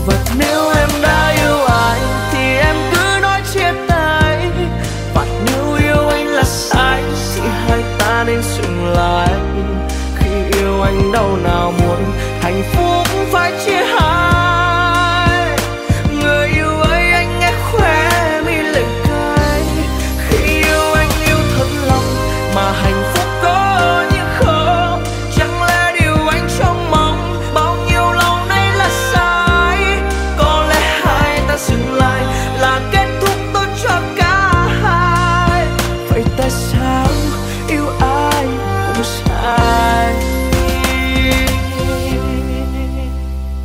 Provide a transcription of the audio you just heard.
Và nếu em đã yêu anh thì em cứ nói chia tay. Và nếu yêu anh là sai thì hai ta nên dừng lại. Khi yêu anh đâu nào muốn hạnh phúc phải chia hai.